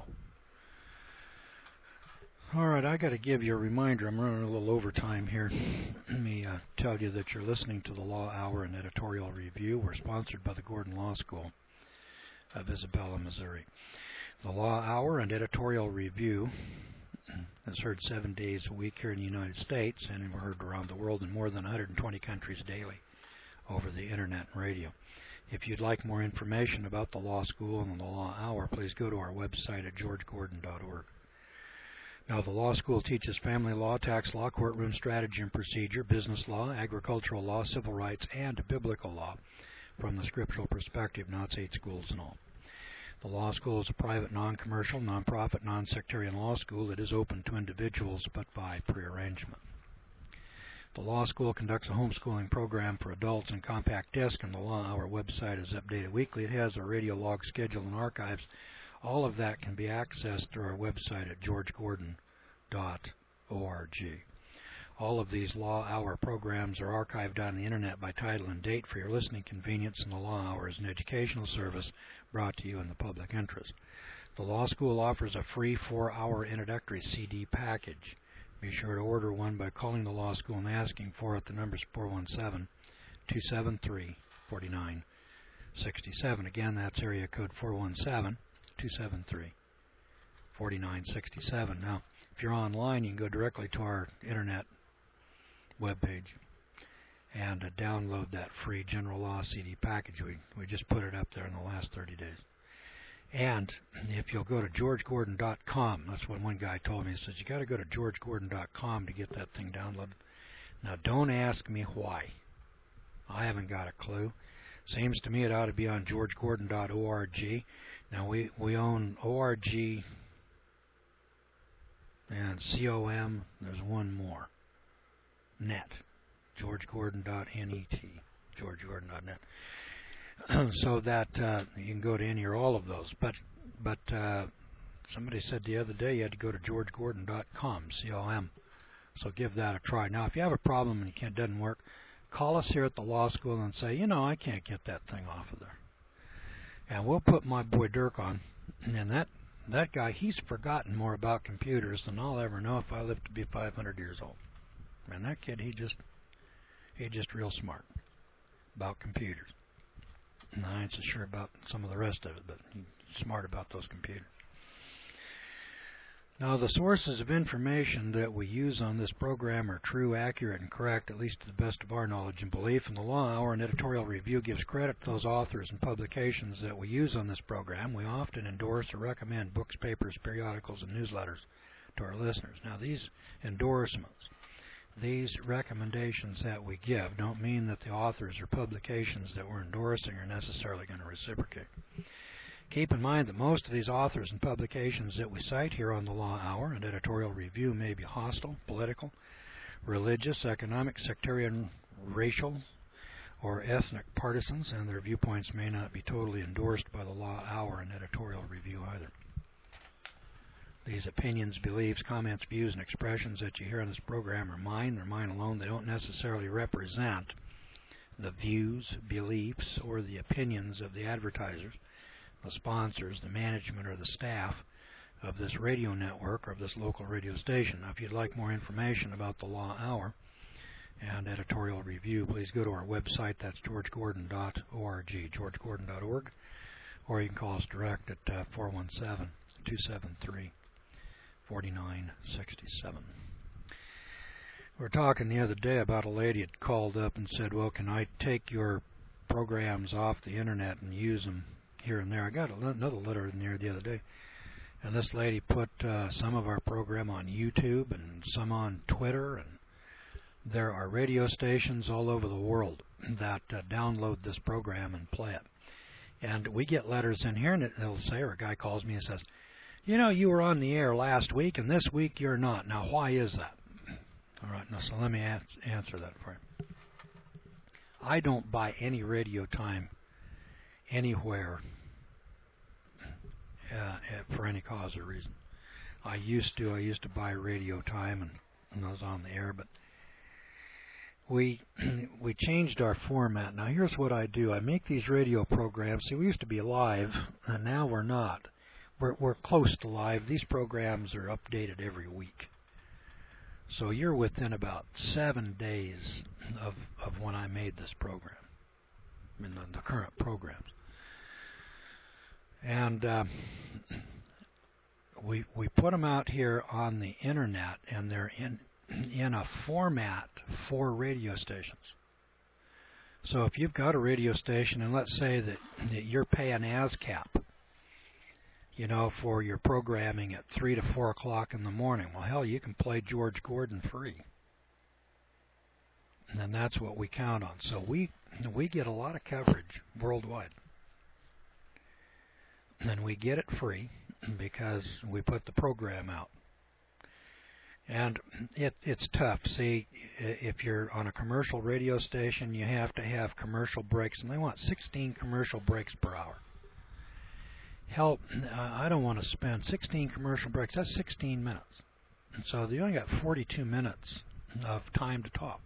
Speaker 1: All right, I got to give you a reminder. I'm running a little overtime here. Let me uh, tell you that you're listening to the Law Hour and Editorial Review. We're sponsored by the Gordon Law School of Isabella, Missouri. The Law Hour and Editorial Review is heard seven days a week here in the United States, and we're heard around the world in more than one hundred twenty countries daily over the Internet and radio. If you'd like more information about the Law School and the Law Hour, please go to our website at george gordon dot org. Now, the law school teaches family law, tax law, courtroom strategy and procedure, business law, agricultural law, civil rights, and biblical law from the scriptural perspective. Now, it's eight schools in all. The law school is a private, non-commercial, non-profit, non-sectarian law school that is open to individuals but by prearrangement. The law school conducts a homeschooling program for adults in compact disc, and the Law Hour website is updated weekly. It has a radio log schedule and archives. All of that can be accessed through our website at george gordon dot org. All of these Law Hour programs are archived on the Internet by title and date for your listening convenience, and the Law Hour is an educational service brought to you in the public interest. The law school offers a free four-hour introductory C D package. Be sure to order one by calling the law school and asking for it. The number is four one seven, two seven three, four nine six seven. Again, that's area code four one seven, two seven three, four nine six seven. Now, if you're online, you can go directly to our Internet webpage and uh, download that free General Law C D package. We, we just put it up there in the last thirty days. And if you'll go to george gordon dot com, that's what one guy told me. He says, you got to go to george gordon dot com to get that thing downloaded. Now, don't ask me why. I haven't got a clue. Seems to me it ought to be on george gordon dot org. Now, we, we own O R G and COM. There's one more. Net. george gordon dot net. george gordon dot net. So that uh, you can go to any or all of those. But but uh, somebody said the other day you had to go to george gordon dot com, C O M. So give that a try. Now, if you have a problem and it doesn't work, call us here at the law school and say, you know, I can't get that thing off of there. And we'll put my boy Dirk on, and that that guy, he's forgotten more about computers than I'll ever know if I live to be five hundred years old. And that kid, he just, he just real smart about computers. And I ain't so sure about some of the rest of it, but he's smart about those computers. Now, the sources of information that we use on this program are true, accurate, and correct, at least to the best of our knowledge and belief. And the Law Hour and Editorial Review gives credit to those authors and publications that we use on this program. We often endorse or recommend books, papers, periodicals, and newsletters to our listeners. Now, these endorsements, these recommendations that we give don't mean that the authors or publications that we're endorsing are necessarily going to reciprocate. Keep in mind that most of these authors and publications that we cite here on the Law Hour and Editorial Review may be hostile, political, religious, economic, sectarian, racial, or ethnic partisans, and their viewpoints may not be totally endorsed by the Law Hour and Editorial Review either. These opinions, beliefs, comments, views, and expressions that you hear on this program are mine. They're mine alone. They don't necessarily represent the views, beliefs, or the opinions of the advertisers, the sponsors, the management, or the staff of this radio network or of this local radio station. Now, if you'd like more information about the Law Hour and Editorial Review, please go to our website. That's george gordon dot org, george gordon dot org, or you can call us direct at uh, four one seven, two seven three, four nine six seven. We were talking the other day about a lady had called up and said, well, can I take your programs off the internet and use them here and there? I got another letter in there the other day, and this lady put uh, some of our program on YouTube and some on Twitter, and there are radio stations all over the world that uh, download this program and play it. And we get letters in here, and it'll say, or a guy calls me and says, you know, you were on the air last week, and this week you're not. Now, why is that? All right, now, so let me answer that for you. I don't buy any radio time anywhere uh, for any cause or reason. I used to. I used to buy radio time and, and I was on the air, but we we changed our format. Now here's what I do. I make these radio programs. See, we used to be live, and now we're not. We're we're close to live. These programs are updated every week. So you're within about seven days of of when I made this program, I mean the, the current programs. And uh, we we put them out here on the internet, and they're in in a format for radio stations. So if you've got a radio station, and let's say that, that you're paying ASCAP, you know, for your programming at three to four o'clock in the morning, well, hell, you can play George Gordon free, and then that's what we count on. So we we get a lot of coverage worldwide. And we get it free because we put the program out. And it, it's tough. See, if you're on a commercial radio station, you have to have commercial breaks, and they want sixteen commercial breaks per hour. Hell, I don't want to spend sixteen commercial breaks. That's sixteen minutes. And so you only got forty-two minutes of time to talk.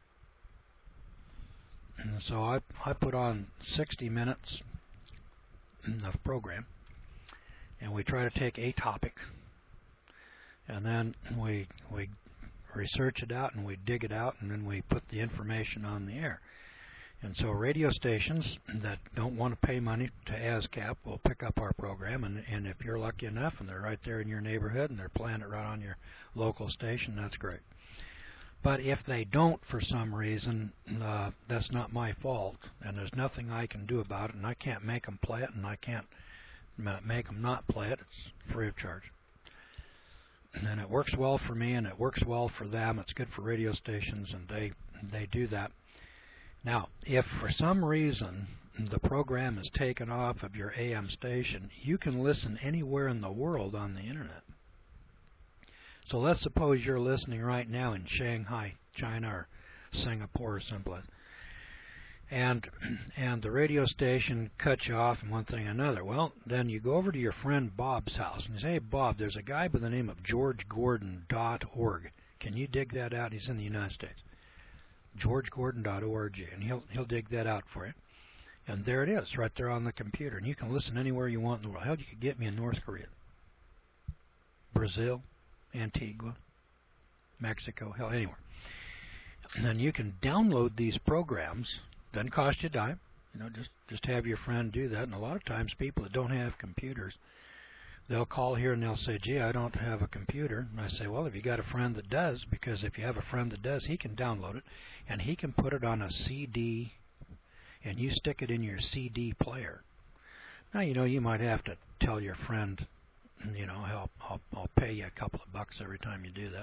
Speaker 1: And so I, I put on sixty minutes of program, and we try to take a topic, and then we we research it out and we dig it out, and then we put the information on the air. And so radio stations that don't want to pay money to ASCAP will pick up our program, and, and if you're lucky enough and they're right there in your neighborhood and they're playing it right on your local station, that's great. But if they don't for some reason, uh, that's not my fault, and there's nothing I can do about it, and I can't make them play it, and I can't make them not play it. It's free of charge. And it works well for me, and it works well for them. It's good for radio stations, and they they do that. Now, if for some reason the program is taken off of your A M station, you can listen anywhere in the world on the Internet. So let's suppose you're listening right now in Shanghai, China, or Singapore or someplace, and and the radio station cuts you off and one thing or another. Well, then you go over to your friend Bob's house and you say, hey, Bob, there's a guy by the name of george gordon dot org. Can you dig that out? He's in the United States. george gordon dot org, and he'll he'll dig that out for you. And there it is, right there on the computer. And you can listen anywhere you want in the world. Hell, you could get me in North Korea, Brazil, Antigua, Mexico, hell, anywhere. And then you can download these programs. Doesn't cost you a dime. You know, just, just have your friend do that. And a lot of times people that don't have computers, they'll call here and they'll say, gee, I don't have a computer. And I say, well, have you got a friend that does? Because if you have a friend that does, he can download it, and he can put it on a C D, and you stick it in your C D player. Now, you know, you might have to tell your friend, you know, I'll, I'll, I'll pay you a couple of bucks every time you do that.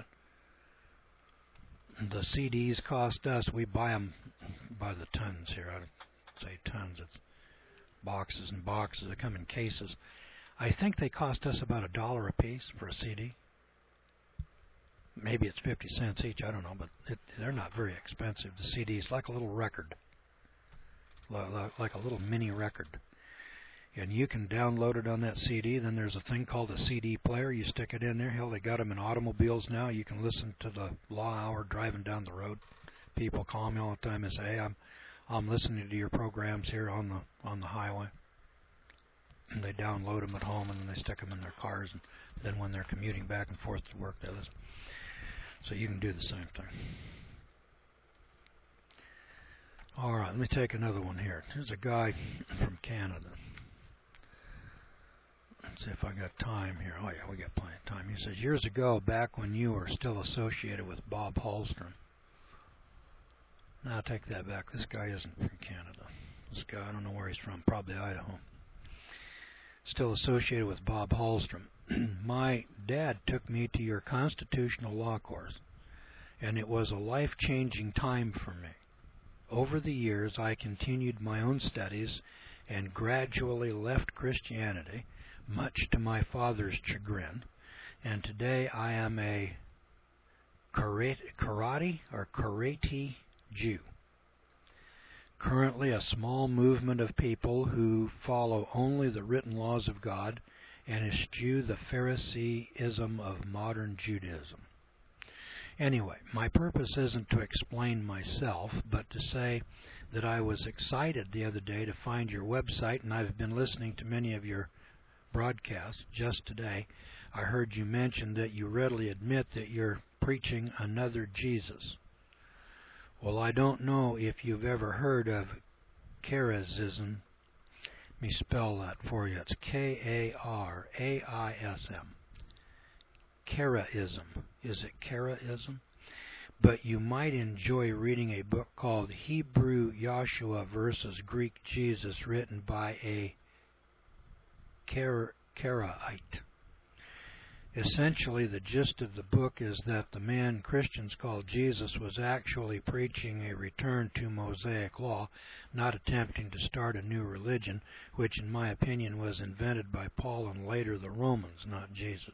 Speaker 1: The C Ds cost us, we buy them by the tons here. I'd say tons. It's boxes and boxes. They come in cases. I think they cost us about a dollar a piece for a C D. Maybe it's fifty cents each. I don't know, but it, they're not very expensive. The C Ds, like a little record, like a little mini record. And you can download it on that C D. Then there's a thing called a C D player. You stick it in there. Hell, they got them in automobiles now. You can listen to the Law Hour driving down the road. People call me all the time and say, hey, I'm I'm listening to your programs here on the on the highway. And they download them at home, and then they stick them in their cars. And then when they're commuting back and forth to work, they listen. So you can do the same thing. All right, let me take another one here. Here's a guy from Canada. Let's see if I got time here. Oh, yeah, we got plenty of time. He says, years ago, back when you were still associated with Bob Hallstrom. Now, I'll take that back. This guy isn't from Canada. This guy, I don't know where he's from, probably Idaho. Still associated with Bob Hallstrom. My dad took me to your constitutional law course, and it was a life-changing time for me. Over the years, I continued my own studies and gradually left Christianity, much to my father's chagrin, and today I am a karate, karate or karate Jew. Currently a small movement of people who follow only the written laws of God and eschew the Phariseeism of modern Judaism. Anyway, my purpose isn't to explain myself, but to say that I was excited the other day to find your website, and I've been listening to many of your broadcasts. Just today, I heard you mention that you readily admit that you're preaching another Jesus. Well, I don't know if you've ever heard of Charism. Let me spell that for you. It's K A R A I S M. Charism. Is it Charism? But you might enjoy reading a book called Hebrew Yahshua versus Greek Jesus, written by a Karaite. Essentially, the gist of the book is that the man Christians called Jesus was actually preaching a return to Mosaic law, not attempting to start a new religion, which in my opinion was invented by Paul and later the Romans, not Jesus.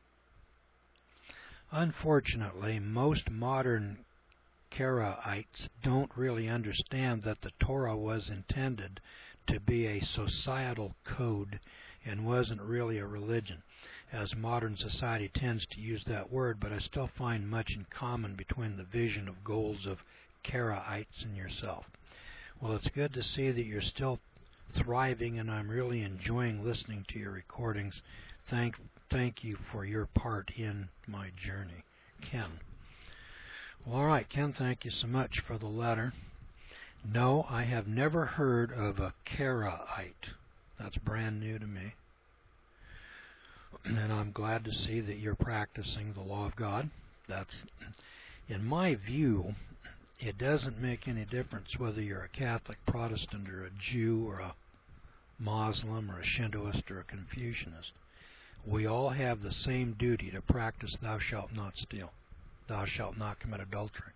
Speaker 1: Unfortunately, most modern Karaites don't really understand that the Torah was intended to be a societal code and wasn't really a religion, as modern society tends to use that word, but I still find much in common between the vision of goals of Karaites and yourself. Well, it's good to see that you're still thriving, and I'm really enjoying listening to your recordings. Thank, thank you for your part in my journey. Ken. Well, all right, Ken, thank you so much for the letter. No, I have never heard of a Karaite. That's brand new to me. And I'm glad to see that you're practicing the law of God. That's, in my view, it doesn't make any difference whether you're a Catholic, Protestant, or a Jew, or a Muslim, or a Shintoist, or a Confucianist. We all have the same duty to practice thou shalt not steal, thou shalt not commit adultery.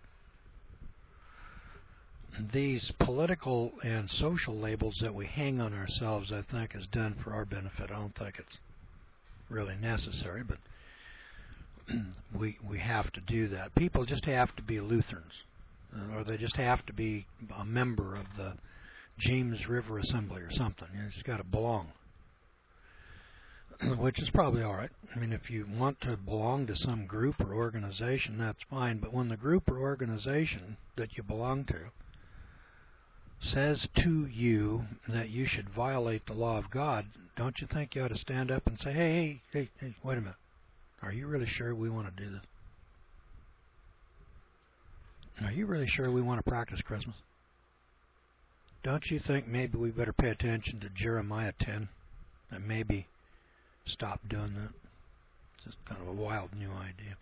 Speaker 1: These political and social labels that we hang on ourselves, I think, is done for our benefit. I don't think it's really necessary, but we we have to do that. People just have to be Lutherans, or they just have to be a member of the James River Assembly or something. You just got to belong. which is probably all right. I mean, if you want to belong to some group or organization, that's fine. But when the group or organization that you belong to says to you that you should violate the law of God, don't you think you ought to stand up and say, hey, hey, hey, hey, wait a minute. Are you really sure we want to do this? Are you really sure we want to practice Christmas? Don't you think maybe we better pay attention to Jeremiah ten and maybe stop doing that? It's just kind of a wild new idea.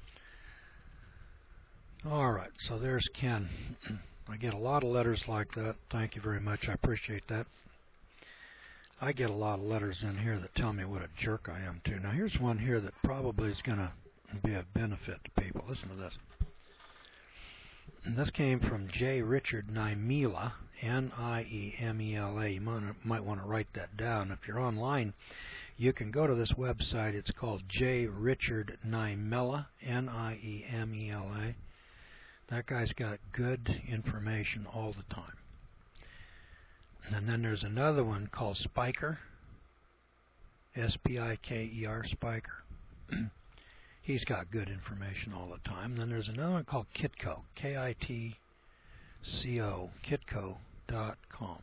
Speaker 1: All right, so there's Ken. I get a lot of letters like that. Thank you very much. I appreciate that. I get a lot of letters in here that tell me what a jerk I am, too. Now, here's one here that probably is going to be of benefit to people. Listen to this. And this came from J. Richard Niemela, N I E M E L A. You might, might want to write that down. If you're online, you can go to this website. It's called J. Richard Niemela, N I E M E L A. That guy's got good information all the time. And then there's another one called Spiker, S P I K E R, Spiker. He's got good information all the time. Then there's another one called Kitco, K I T C O, kitco dot com.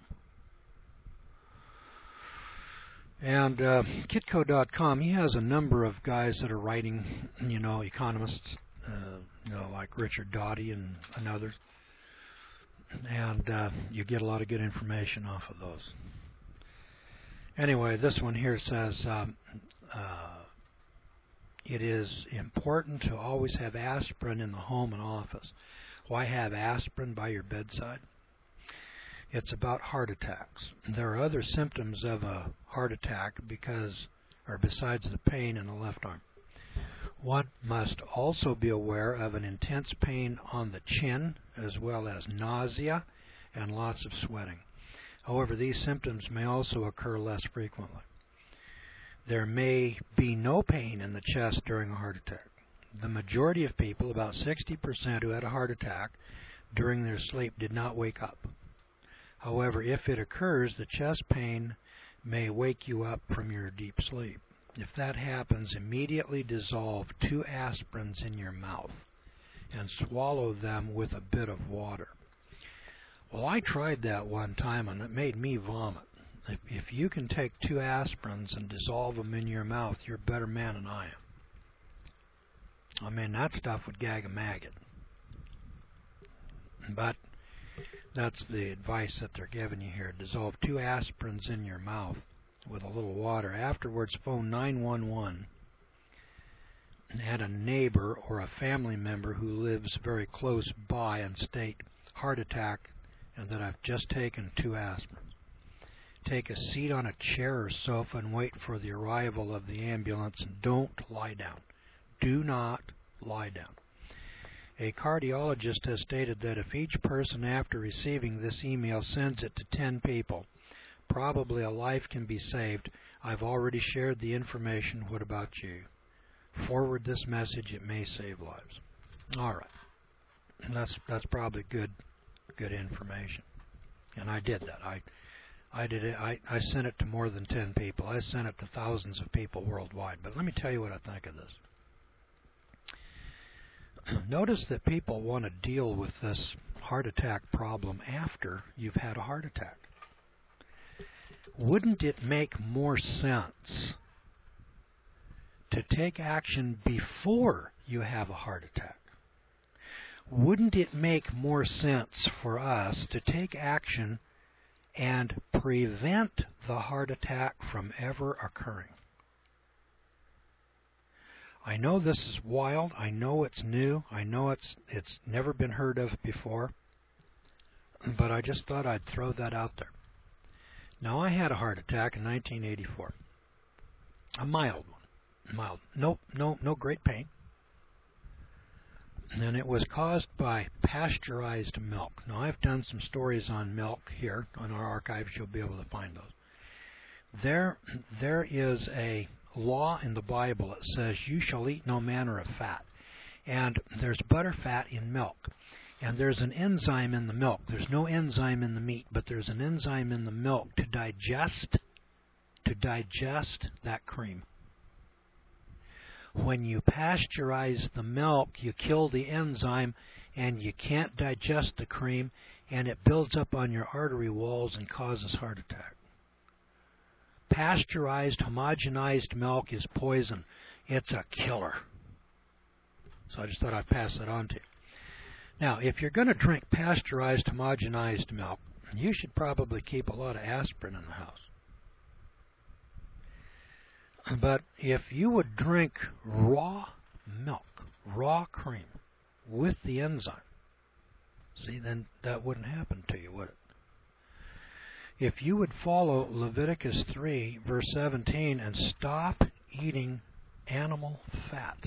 Speaker 1: And uh, kitco dot com, he has a number of guys that are writing, you know, economists, uh, you know, like Richard Doty and, and others. And uh, you get a lot of good information off of those. Anyway, this one here says, um, uh, it is important to always have aspirin in the home and office. Why have aspirin by your bedside? It's about heart attacks. There are other symptoms of a heart attack because, or besides the pain in the left arm. One must also be aware of an intense pain on the chin, as well as nausea and lots of sweating. However, these symptoms may also occur less frequently. There may be no pain in the chest during a heart attack. The majority of people, about sixty percent who had a heart attack during their sleep, did not wake up. However, if it occurs, the chest pain may wake you up from your deep sleep. If that happens, immediately dissolve two aspirins in your mouth and swallow them with a bit of water. Well, I tried that one time and it made me vomit. If, if you can take two aspirins and dissolve them in your mouth, you're a better man than I am. I mean, that stuff would gag a maggot. But that's the advice that they're giving you here. Dissolve two aspirins in your mouth with a little water. Afterwards, phone nine one one and had a neighbor or a family member who lives very close by and state, heart attack, and that I've just taken two aspirins. Take a seat on a chair or sofa and wait for the arrival of the ambulance, and don't lie down. Do not lie down. A cardiologist has stated that if each person after receiving this email sends it to ten people, probably a life can be saved. I've already shared the information. What about you? Forward this message. It may save lives. All right. That's that's probably good good information. And I did that. I I did it. I, I sent it to more than ten people. I sent it to thousands of people worldwide. But let me tell you what I think of this. Notice that people want to deal with this heart attack problem after you've had a heart attack. Wouldn't it make more sense to take action before you have a heart attack? Wouldn't it make more sense for us to take action and prevent the heart attack from ever occurring? I know this is wild. I know it's new. I know it's it's never been heard of before. But I just thought I'd throw that out there. Now, I had a heart attack in nineteen eighty-four. A mild one. Mild. No, no, no great pain. And it was caused by pasteurized milk. Now, I've done some stories on milk here on our archives. You'll be able to find those. There, there is a law in the Bible that says you shall eat no manner of fat. And there's butter fat in milk. And there's an enzyme in the milk. There's no enzyme in the meat, but there's an enzyme in the milk to digest to digest that cream. When you pasteurize the milk, you kill the enzyme, and you can't digest the cream, and it builds up on your artery walls and causes heart attack. Pasteurized, homogenized milk is poison. It's a killer. So I just thought I'd pass that on to you. Now, if you're going to drink pasteurized, homogenized milk, you should probably keep a lot of aspirin in the house. But if you would drink raw milk, raw cream, with the enzyme, see, then that wouldn't happen to you, would it? If you would follow Leviticus three, verse seventeen, and stop eating animal fat,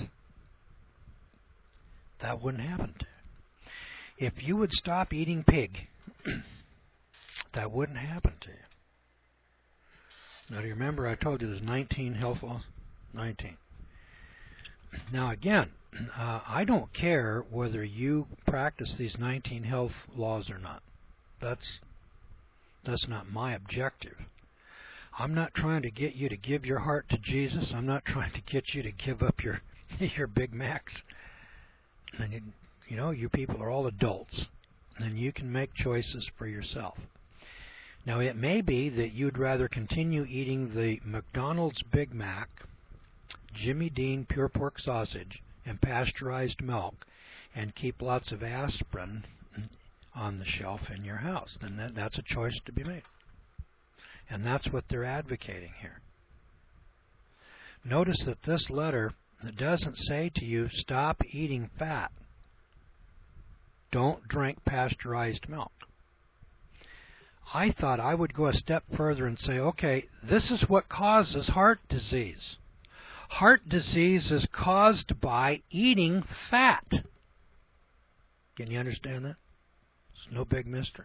Speaker 1: that wouldn't happen to you. If you would stop eating pig, that wouldn't happen to you. Now, do you remember I told you there's nineteen health laws? nineteen. Now, again, uh, I don't care whether you practice these nineteen health laws or not. That's that's not my objective. I'm not trying to get you to give your heart to Jesus. I'm not trying to get you to give up your your Big Macs. And you, you know, you people are all adults, and you can make choices for yourself. Now, it may be that you'd rather continue eating the McDonald's Big Mac, Jimmy Dean pure pork sausage, and pasteurized milk, and keep lots of aspirin on the shelf in your house. Then that, that's a choice to be made. And that's what they're advocating here. Notice that this letter doesn't say to you, stop eating fat. Don't drink pasteurized milk. I thought I would go a step further and say, okay, this is what causes heart disease. Heart disease is caused by eating fat. Can you understand that? It's no big mystery.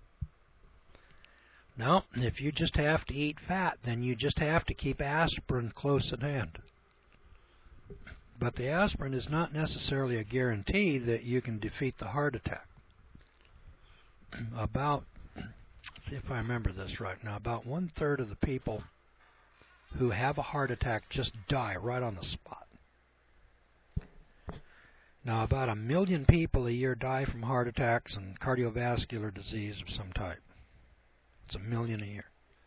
Speaker 1: Now, if you just have to eat fat, then you just have to keep aspirin close at hand. But the aspirin is not necessarily a guarantee that you can defeat the heart attack. About See if I remember this right now. About one-third of the people who have a heart attack just die right on the spot. Now, about a million people a year die from heart attacks and cardiovascular disease of some type. It's a million a year.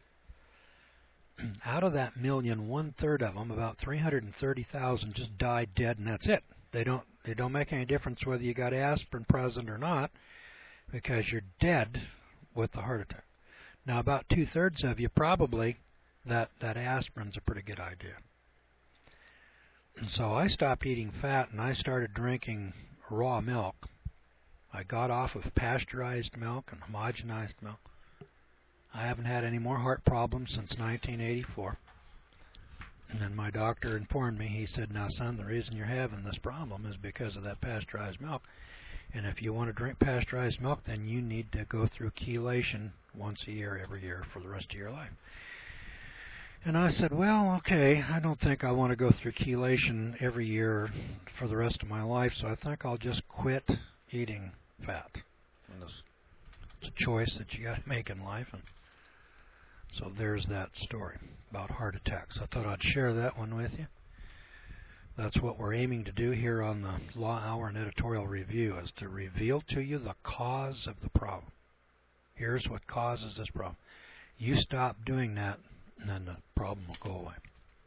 Speaker 1: Out of that million, one-third of them, about three hundred thirty thousand, just die dead, and that's it. They don't, they don't make any difference whether you got aspirin present or not, because you're dead with the heart attack. Now, about two-thirds of you, probably, that, that aspirin's a pretty good idea. And so I stopped eating fat, and I started drinking raw milk. I got off of pasteurized milk and homogenized milk. I haven't had any more heart problems since nineteen eighty-four. And then my doctor informed me, he said, now, son, the reason you're having this problem is because of that pasteurized milk. And if you want to drink pasteurized milk, then you need to go through chelation once a year, every year, for the rest of your life. And I said, well, okay, I don't think I want to go through chelation every year for the rest of my life, so I think I'll just quit eating fat. And this, it's a choice that you got to make in life. And so there's that story about heart attacks. I thought I'd share that one with you. That's what we're aiming to do here on the Law Hour and Editorial Review, is to reveal to you the cause of the problem. Here's what causes this problem. You stop doing that, and then the problem will go away.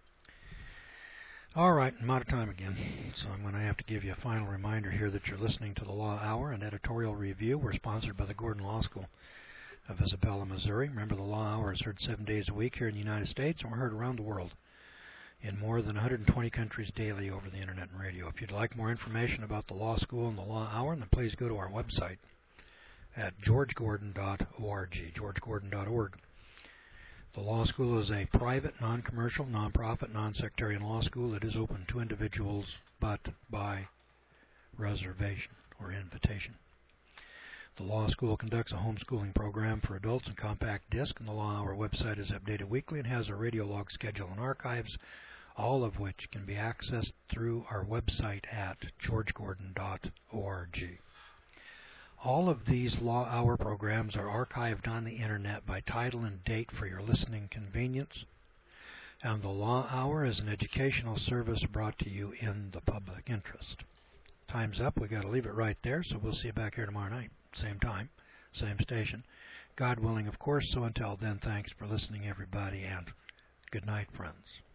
Speaker 1: All right, I'm out of time again, so I'm going to have to give you a final reminder here that you're listening to the Law Hour and Editorial Review. We're sponsored by the Gordon Law School of Isabella, Missouri. Remember, the Law Hour is heard seven days a week here in the United States, and we're heard around the world in more than one hundred twenty countries daily over the Internet and radio. If you'd like more information about the Law School and the Law Hour, then please go to our website at george gordon dot org, george gordon dot org. The Law School is a private, non-commercial, non-profit, non-sectarian law school that is open to individuals, but by reservation or invitation. The Law School conducts a homeschooling program for adults in compact disc, and the Law Hour website is updated weekly and has a radio log schedule and archives, all of which can be accessed through our website at george gordon dot org. All of these Law Hour programs are archived on the Internet by title and date for your listening convenience. And the Law Hour is an educational service brought to you in the public interest. Time's up. We've got to leave it right there, so we'll see you back here tomorrow night. Same time, same station. God willing, of course. So until then, thanks for listening, everybody, and good night, friends.